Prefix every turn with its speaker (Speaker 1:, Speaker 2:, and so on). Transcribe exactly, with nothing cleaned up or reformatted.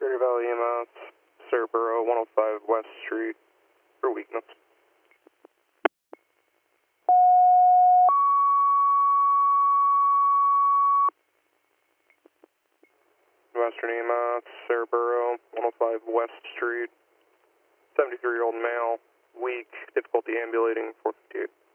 Speaker 1: Cherry Valley E M S, Cerebro, one oh five West Street, for weakness. Western E M S, Cerebro, one oh five West Street, seventy-three-year-old male, weak, difficulty ambulating, four fifty-eight.